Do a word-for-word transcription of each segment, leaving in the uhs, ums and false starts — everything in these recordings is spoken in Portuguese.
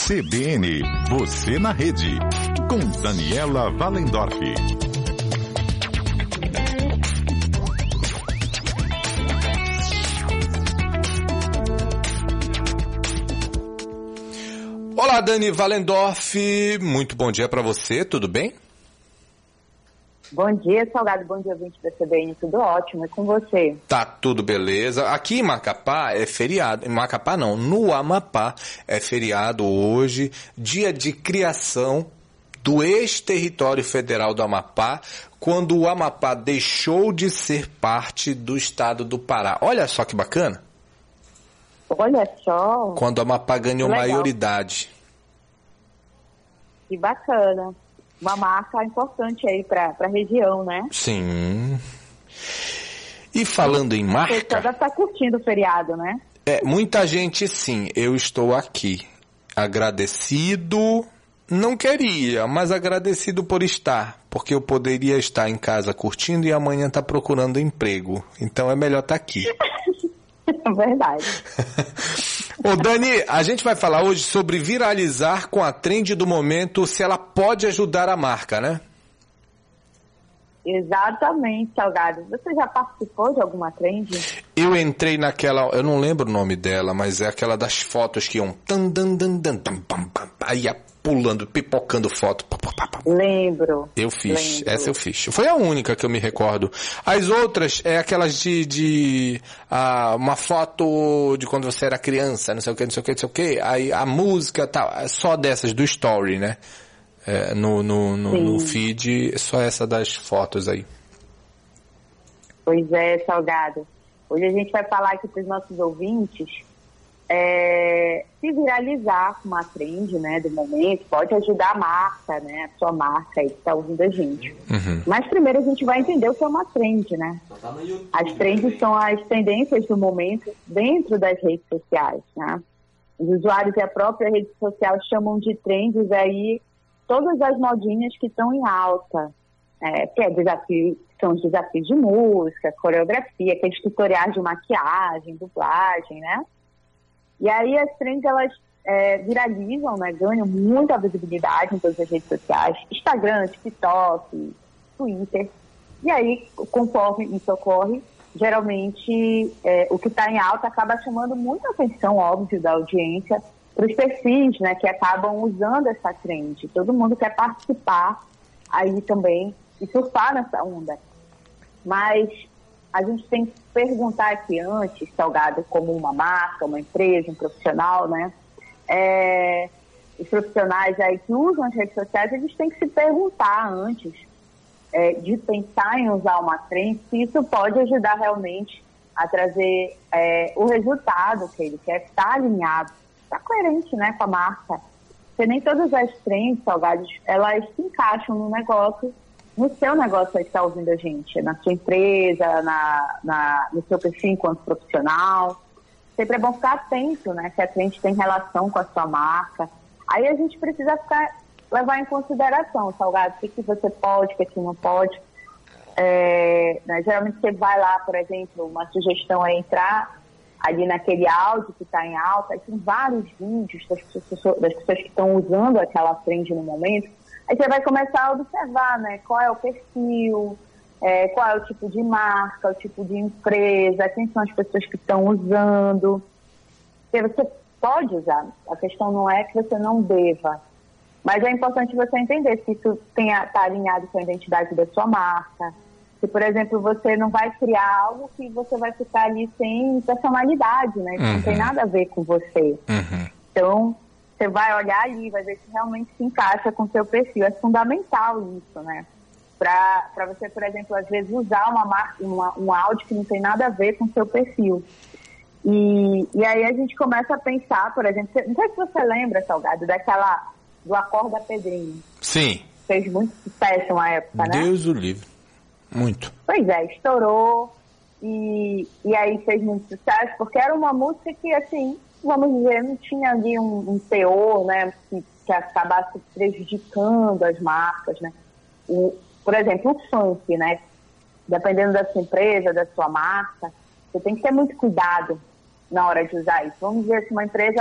C B N, você na rede, com Daniela Wallendorf. Olá, Dani Wallendorf, muito bom dia para você, tudo bem? Bom dia, Salgado, bom dia, ouvinte da C B N, tudo ótimo, e com você? Tá tudo beleza. Aqui em Macapá é feriado, em Macapá não, no Amapá é feriado hoje, dia de criação do ex-território federal do Amapá, quando o Amapá deixou de ser parte do estado do Pará. Olha só que bacana. Olha só. Quando o Amapá ganhou Legal. maioridade. Que bacana. Uma marca importante aí para a região, né? Sim. E falando em marca... Você deve estar curtindo o feriado, né? É, muita gente sim, eu estou aqui. Agradecido, não queria, mas agradecido por estar. Porque eu poderia estar em casa curtindo e amanhã estar procurando emprego. Então é melhor estar aqui. Verdade. Ô Dani, a gente vai falar hoje sobre viralizar com a trend do momento, se ela pode ajudar a marca, né? Exatamente, Salgado. Você já participou de alguma trend? Eu entrei naquela, eu não lembro o nome dela, mas é aquela das fotos que iam tan, dan, dan, dan, tam, pam, pam, aí ia pulando, pipocando foto. Lembro. Eu fiz, lembro. essa eu fiz. Foi a única que eu me recordo. As outras é aquelas de, de ah, uma foto de quando você era criança, não sei o que, não sei o que, não sei o que, aí a música tal, só dessas do story, né? É, no, no, no, no feed, só essa das fotos aí. Pois é, Salgado. Hoje a gente vai falar aqui para os nossos ouvintes, é, se viralizar com uma trend, né, do momento, pode ajudar a marca, né, a sua marca aí que está ouvindo a gente. Uhum. Mas primeiro a gente vai entender o que é uma trend, né? As trends são as tendências do momento dentro das redes sociais, né? Os usuários e a própria rede social chamam de trends aí todas as modinhas que estão em alta, é, que é desafio, são os desafios de música, coreografia, aqueles tutoriais de maquiagem, dublagem, né? E aí as trends, elas é, viralizam, né? Ganham muita visibilidade em todas as redes sociais, Instagram, TikTok, Twitter. E aí, conforme isso ocorre, geralmente é, o que está em alta acaba chamando muita atenção, óbvio, da audiência, para os perfis, né, que acabam usando essa trend. Todo mundo quer participar aí também e surfar nessa onda. Mas a gente tem que perguntar aqui antes, Salgado, como uma marca, uma empresa, um profissional, né? É, os profissionais aí que usam as redes sociais, eles têm que se perguntar antes é, de pensar em usar uma trend, se isso pode ajudar realmente a trazer é, o resultado que ele quer, estar alinhado, está coerente, né, com a marca. Porque nem todas as trends, Salgados, elas se encaixam no negócio, no seu negócio aí que está ouvindo a gente, na sua empresa, na, na, no seu perfil enquanto profissional. Sempre é bom ficar atento, né, se a trend tem relação com a sua marca. Aí a gente precisa ficar, levar em consideração, Salgado, o que, que você pode, o que, que não pode. É, né, geralmente você vai lá, por exemplo, uma sugestão é entrar ali naquele áudio que está em alta, aí tem vários vídeos das pessoas, das pessoas que estão usando aquela trend no momento, aí você vai começar a observar, né, qual é o perfil, é, qual é o tipo de marca, o tipo de empresa, quem são as pessoas que estão usando. Porque você pode usar, a questão não é que você não deva, mas é importante você entender se isso está alinhado com a identidade da sua marca. Se, por exemplo, você não vai criar algo que você vai ficar ali sem personalidade, né? Que uhum. não tem nada a ver com você. Uhum. Então, você vai olhar ali, vai ver se realmente se encaixa com o seu perfil. É fundamental isso, né? Para você, por exemplo, às vezes usar uma marca, uma, um áudio que não tem nada a ver com o seu perfil. E, e aí a gente começa a pensar, por exemplo, não sei se você lembra, Salgado, daquela, do Acorda Pedrinho. Sim. Fez muito sucesso uma época, né? Deus o livre. Muito. Pois é, estourou e, e aí fez muito sucesso, porque era uma música que, assim, vamos dizer, não tinha ali um, um teor, né, que, que acabasse prejudicando as marcas, né. O, por exemplo, o funk, né, dependendo da sua empresa, da sua marca, você tem que ter muito cuidado na hora de usar isso. Vamos dizer, se uma empresa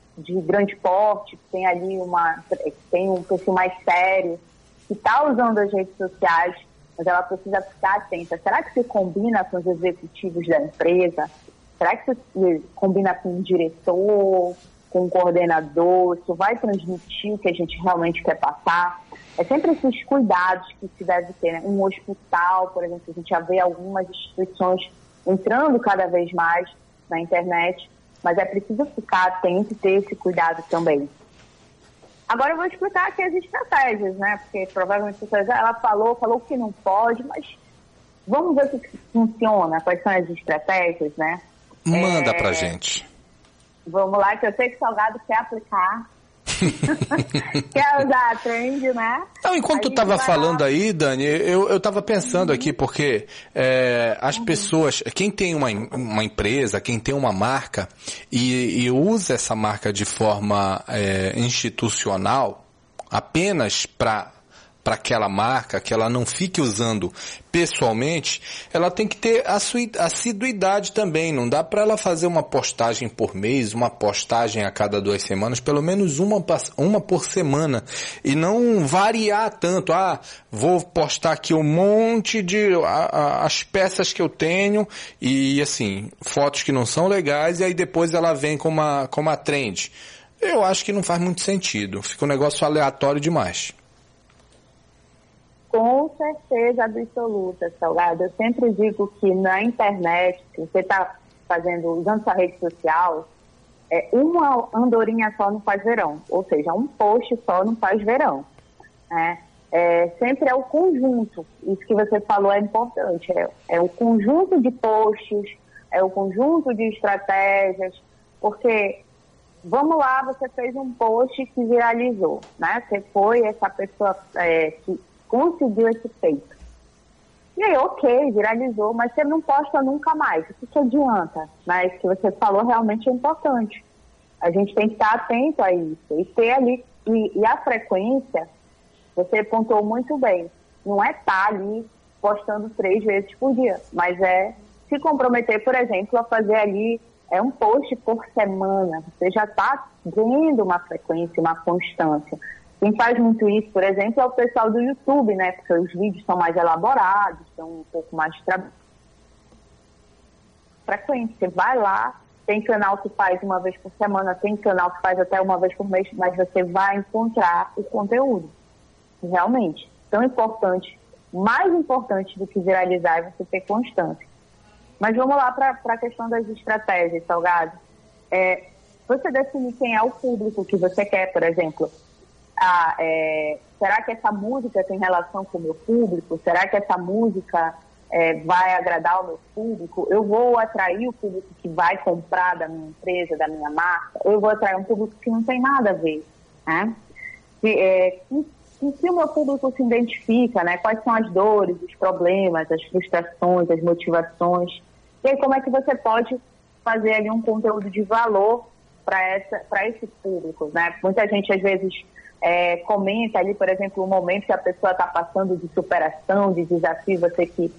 de grande porte, que tem ali uma, que tem um perfil mais sério, que está usando as redes sociais, mas ela precisa ficar atenta. Será que se combina com os executivos da empresa? Será que se combina com um diretor, com um coordenador? Isso vai transmitir o que a gente realmente quer passar? É sempre esses cuidados que se deve ter, né? Um hospital, por exemplo, a gente já vê algumas instituições entrando cada vez mais na internet, mas é preciso ficar atento e ter esse cuidado também. Agora eu vou explicar aqui as estratégias, né? Porque provavelmente você vai dizer, ela falou, falou que não pode, mas vamos ver o que funciona, quais são as estratégias, né? Manda é... pra gente. Vamos lá, que eu sei que o Salgado quer aplicar. Quer usar a trend, né? Não, enquanto tu estava falando aí, Dani, eu, eu tava pensando uhum. aqui, porque é, as uhum. pessoas, quem tem uma, uma empresa, quem tem uma marca e, e usa essa marca de forma é, institucional, apenas para para aquela marca, que ela não fique usando pessoalmente, ela tem que ter a sua assiduidade também. Não dá para ela fazer uma postagem por mês, uma postagem a cada duas semanas, pelo menos uma, uma por semana, e não variar tanto. Ah, vou postar aqui um monte de a, a, as peças que eu tenho e assim, fotos que não são legais, e aí depois ela vem com uma, com uma trend. Eu acho que não faz muito sentido, fica um negócio aleatório demais. Com certeza absoluta, Salgado. Eu sempre digo que na internet, se você está fazendo, usando sua rede social, é, uma andorinha só não faz verão. Ou seja, um post só não faz verão. Né? É, sempre é o conjunto. Isso que você falou é importante. É, é o conjunto de posts, é o conjunto de estratégias, porque, vamos lá, você fez um post que viralizou, né? Você foi essa pessoa é, que conseguiu esse feito. E aí, ok, viralizou, mas você não posta nunca mais. O que, que adianta? Mas o que você falou realmente é importante. A gente tem que estar atento a isso. E ter ali, e, e a frequência, você pontuou muito bem. Não é estar ali postando três vezes por dia, mas é se comprometer, por exemplo, a fazer ali é um post por semana. Você já está vendo uma frequência, uma constância. Quem faz muito isso, por exemplo, é o pessoal do YouTube, né? Porque os vídeos são mais elaborados, são um pouco mais tra... frequentes. Você vai lá, tem canal que faz uma vez por semana, tem canal que faz até uma vez por mês, mas você vai encontrar o conteúdo. Realmente, tão importante, mais importante do que viralizar é você ter constância. Mas vamos lá para a questão das estratégias, Salgado. É, você define quem é o público que você quer, por exemplo. Ah, é, será que essa música tem relação com o meu público? Será que essa música é, vai agradar o meu público? Eu vou atrair o público que vai comprar da minha empresa, da minha marca? Ou eu vou atrair um público que não tem nada a ver? Né? E, é, e, e se o meu público se identifica, né? Quais são as dores, os problemas, as frustrações, as motivações? E aí, como é que você pode fazer ali um conteúdo de valor para esse público? Né? Muita gente, às vezes... É, comenta ali, por exemplo, o momento que a pessoa está passando de superação, de desafio, você que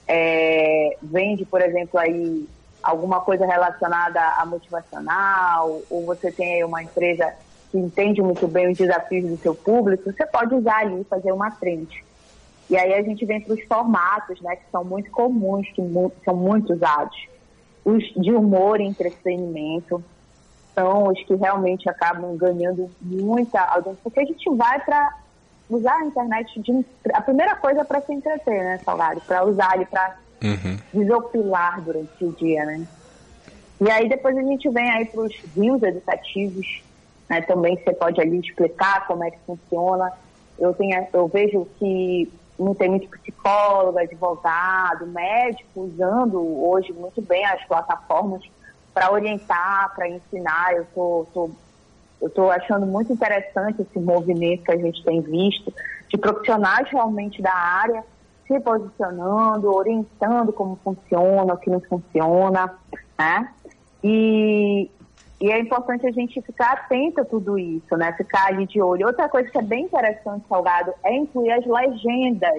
é, vende, por exemplo, aí alguma coisa relacionada a motivacional, ou você tem aí uma empresa que entende muito bem os desafios do seu público, você pode usar ali, fazer uma trend. E aí a gente vem para os formatos, né, que são muito comuns, que mu- são muito usados. Os de humor e entretenimento, são os que realmente acabam ganhando muita audiência, porque a gente vai para usar a internet, de, a primeira coisa é para se entreter, né, Salgado? Para usar ali, para uhum. desopilar durante o dia, né? E aí depois a gente vem aí para os rios educativos, né, também você pode ali explicar como é que funciona. Eu, tenho, eu vejo que não tem muito psicólogo, advogado, médico usando hoje muito bem as plataformas para orientar, para ensinar. Eu tô, tô, eu tô achando muito interessante esse movimento que a gente tem visto, de profissionais realmente da área se posicionando, orientando como funciona, o que não funciona, né? E, e é importante a gente ficar atento a tudo isso, né? Ficar ali de olho. Outra coisa que é bem interessante, Salgado, é incluir as legendas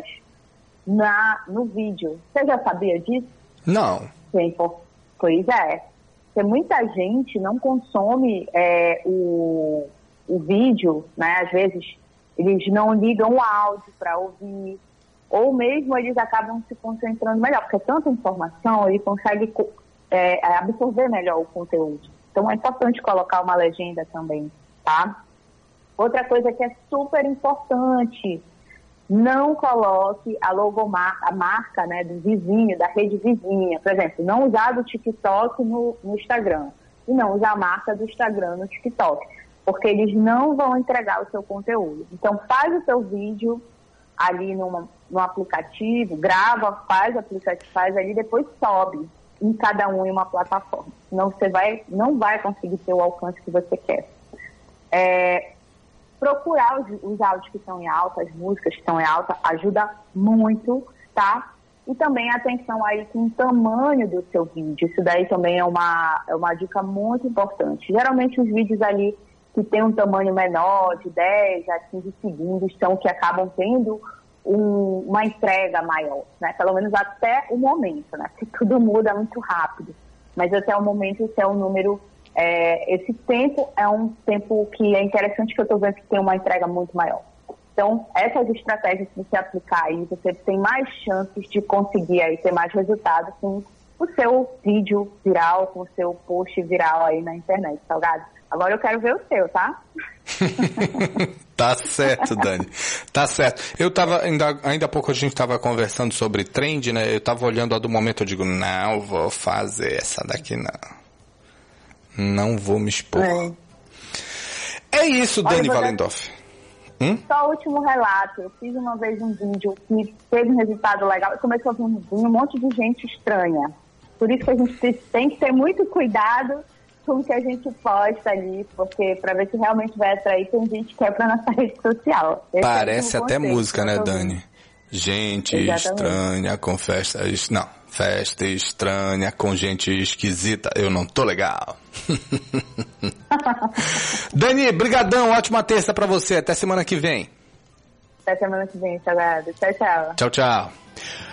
na, no vídeo. Você já sabia disso? Não. Sim, pois é. Porque muita gente não consome é, o, o vídeo, né? Às vezes eles não ligam o áudio para ouvir, ou mesmo eles acabam se concentrando melhor, porque é tanta informação, ele consegue é, absorver melhor o conteúdo. Então é importante colocar uma legenda também, tá? Outra coisa que é super importante, não coloque a logomarca, a marca, né, do vizinho, da rede vizinha. Por exemplo, não usar do TikTok no, no Instagram e não usar a marca do Instagram no TikTok, porque eles não vão entregar o seu conteúdo. Então faz o seu vídeo ali numa, no aplicativo, grava, faz o aplicativo, faz ali, depois sobe em cada um em uma plataforma. Senão você vai, não vai conseguir ter o alcance que você quer. É, procurar os, os áudios que estão em alta, as músicas que estão em alta, ajuda muito, tá? E também atenção aí com o tamanho do seu vídeo. Isso daí também é uma, é uma dica muito importante. Geralmente os vídeos ali que tem um tamanho menor, de dez a quinze segundos, são que acabam tendo um, uma entrega maior, né? Pelo menos até o momento, né? Porque tudo muda muito rápido. Mas até o momento esse é um número, é, esse tempo é um tempo que é interessante, que eu estou vendo que tem uma entrega muito maior. Então, essas estratégias que você aplicar aí, você tem mais chances de conseguir aí ter mais resultados com o seu vídeo viral, com o seu post viral aí na internet, Salgado. Agora eu quero ver o seu, tá? Tá certo, Dani. Tá certo. Eu tava, ainda, ainda há pouco a gente estava conversando sobre trend, né? Eu tava olhando a do momento, eu digo, não vou fazer essa daqui, não. Não vou me expor. É, é isso, Olha, Dani Wallendorf. Hum? Só o último relato. Eu fiz uma vez um vídeo que teve um resultado legal e começou a vir um monte de gente estranha. Por isso que a gente tem que ter muito cuidado com o que a gente posta ali, porque para ver se realmente vai atrair, tem gente que é para nossa rede social. Esse Parece é até música, né, Dani? Gente Exatamente. estranha com festa... Não, festa estranha com gente esquisita. Eu não tô legal. Dani, brigadão, ótima terça para você. Até semana que vem. Até semana que vem, Salgado. Tchau, tchau. Tchau, tchau.